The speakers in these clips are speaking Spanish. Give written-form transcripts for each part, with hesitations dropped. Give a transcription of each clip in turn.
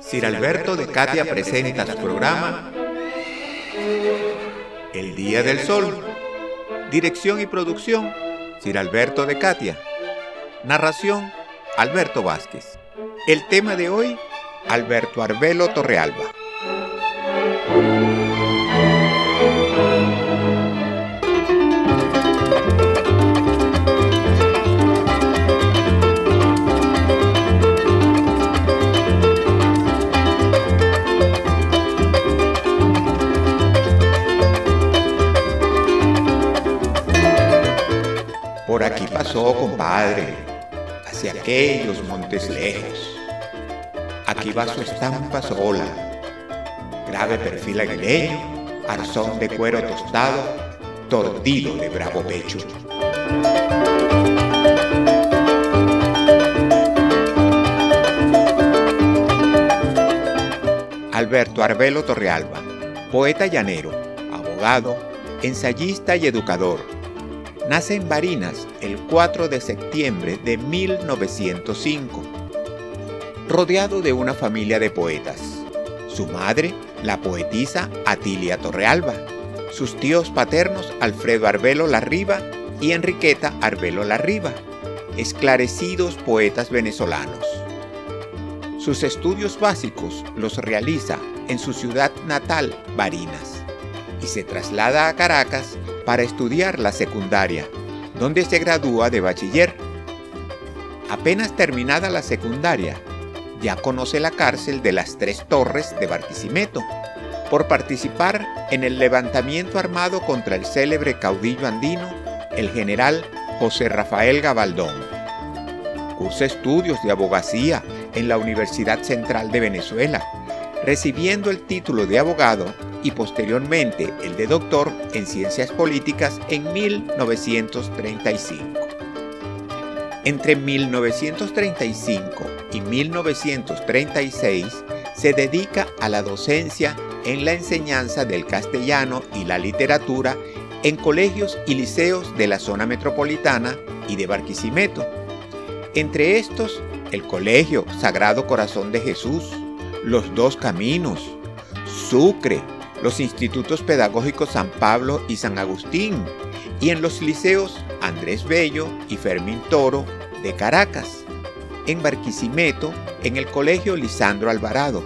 Sir Alberto de Catia presenta su programa El Día del Sol. Dirección y producción, Sir Alberto de Catia. Narración, Alberto Vázquez. El tema de hoy, Alberto Arbelo Torrealba. Por aquí pasó, compadre, hacia aquellos montes lejos. Aquí va su estampa sola, grave perfil aguileño, arzón de cuero tostado, tordido de bravo pecho. Alberto Arbelo Torrealba, poeta llanero, abogado, ensayista y educador. Nace en Barinas el 4 de septiembre de 1905, rodeado de una familia de poetas. Su madre, la poetisa Atilia Torrealba, sus tíos paternos Alfredo Arbelo Larriba y Enriqueta Arbelo Larriba, esclarecidos poetas venezolanos. Sus estudios básicos los realiza en su ciudad natal, Barinas, y se traslada a Caracas para estudiar la secundaria, donde se gradúa de bachiller. Apenas terminada la secundaria, ya conoce la cárcel de las Tres Torres de Barquisimeto, por participar en el levantamiento armado contra el célebre caudillo andino, el general José Rafael Gabaldón. Cursa estudios de abogacía en la Universidad Central de Venezuela, recibiendo el título de abogado y posteriormente el de doctor en Ciencias Políticas en 1935. Entre 1935 y 1936 se dedica a la docencia en la enseñanza del castellano y la literatura en colegios y liceos de la zona metropolitana y de Barquisimeto. Entre estos, el Colegio Sagrado Corazón de Jesús, Los Dos Caminos, Sucre, los institutos pedagógicos San Pablo y San Agustín, y en los liceos Andrés Bello y Fermín Toro de Caracas, en Barquisimeto, en el Colegio Lisandro Alvarado.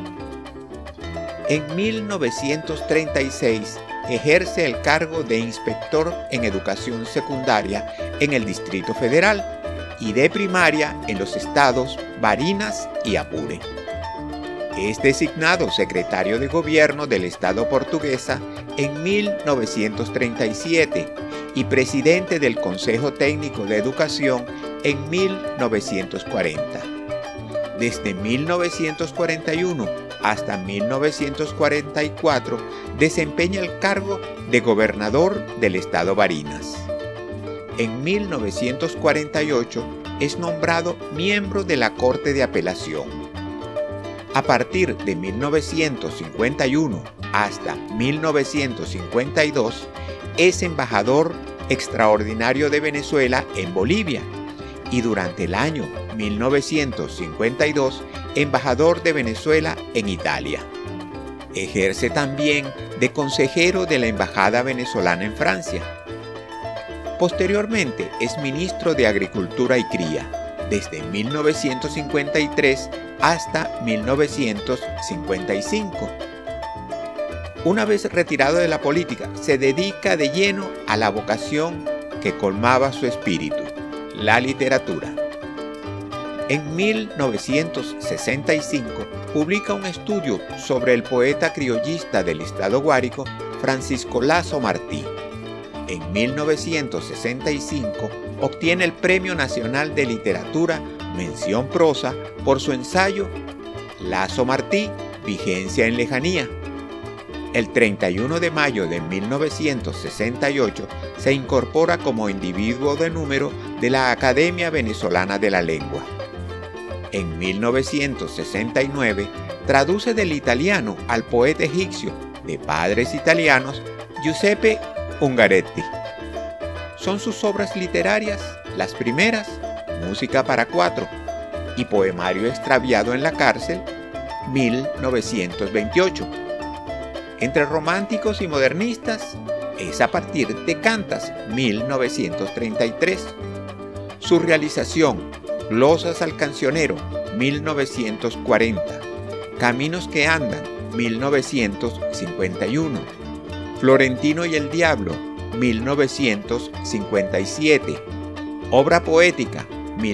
En 1936 ejerce el cargo de inspector en educación secundaria en el Distrito Federal y de primaria en los estados Barinas y Apure. Es designado secretario de Gobierno del Estado Portuguesa en 1937 y presidente del Consejo Técnico de Educación en 1940. Desde 1941 hasta 1944 desempeña el cargo de gobernador del Estado Barinas. En 1948 es nombrado miembro de la Corte de Apelación. A partir de 1951 hasta 1952 es embajador extraordinario de Venezuela en Bolivia y durante el año 1952 embajador de Venezuela en Italia. Ejerce también de consejero de la Embajada venezolana en Francia. Posteriormente es ministro de Agricultura y Cría desde 1953 hasta 1955. Una vez retirado de la política, se dedica de lleno a la vocación que colmaba su espíritu, la literatura. En 1965 publica un estudio sobre el poeta criollista del estado Guárico, Francisco Lazo Martí. En 1965 obtiene el Premio Nacional de Literatura Mención Prosa por su ensayo Lazo Martí, Vigencia en Lejanía. El 31 de mayo de 1968 se incorpora como individuo de número de la Academia Venezolana de la Lengua. En 1969 traduce del italiano al poeta egipcio de padres italianos Giuseppe Ungaretti. Son sus obras literarias las primeras, Música para cuatro y Poemario extraviado en la cárcel, 1928. Entre románticos y modernistas es a partir de Cantas, 1933. Su realización, Glosas al cancionero, 1940. Caminos que andan, 1951. Florentino y el diablo, 1957. Obra poética,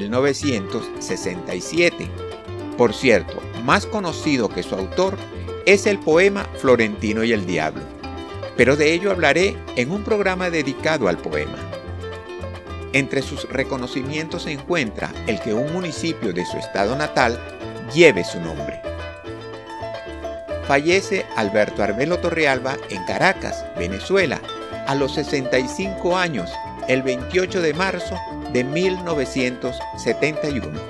1967. Por cierto, más conocido que su autor es el poema Florentino y el diablo, pero de ello hablaré en un programa dedicado al poema. Entre sus reconocimientos se encuentra el que un municipio de su estado natal lleve su nombre. Fallece Alberto Arbelo Torrealba en Caracas, Venezuela, a los 65 años, el 28 de marzo de 1971.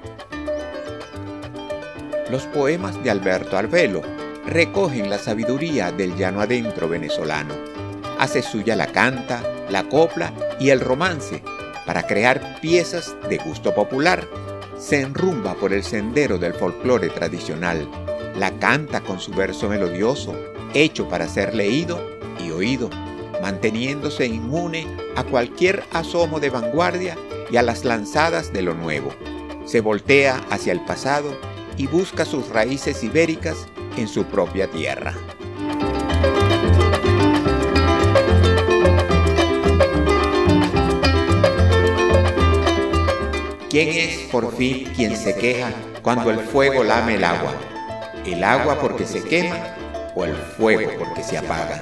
Los poemas de Alberto Arbelo recogen la sabiduría del llano adentro venezolano. Hace suya la canta, la copla y el romance para crear piezas de gusto popular. Se enrumba por el sendero del folclore tradicional. La canta con su verso melodioso, hecho para ser leído y oído, manteniéndose inmune a cualquier asomo de vanguardia y a las lanzadas de lo nuevo. Se voltea hacia el pasado y busca sus raíces ibéricas en su propia tierra. ¿Quién es por fin quien se queja cuando el fuego lame el agua? ¿El agua porque se quema o el fuego porque se apaga?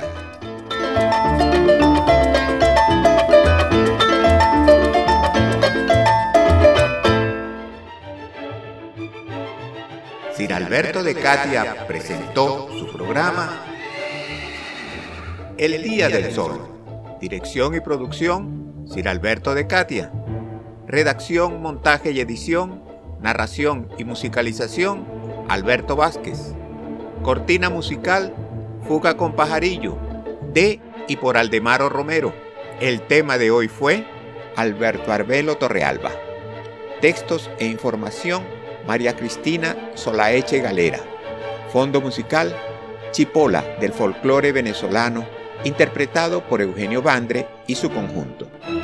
Sir Alberto de Catia presentó su programa El Día del Sol. Dirección y producción, Sir Alberto de Catia. Redacción, montaje y edición, narración y musicalización, Alberto Vázquez. Cortina musical, Fuga con Pajarillo, de y por Aldemaro Romero. El tema de hoy fue Alberto Arbelo Torrealba. Textos e información, María Cristina Solaeche Galera. Fondo musical, Chipola del folclore venezolano, interpretado por Eugenio Vandre y su conjunto.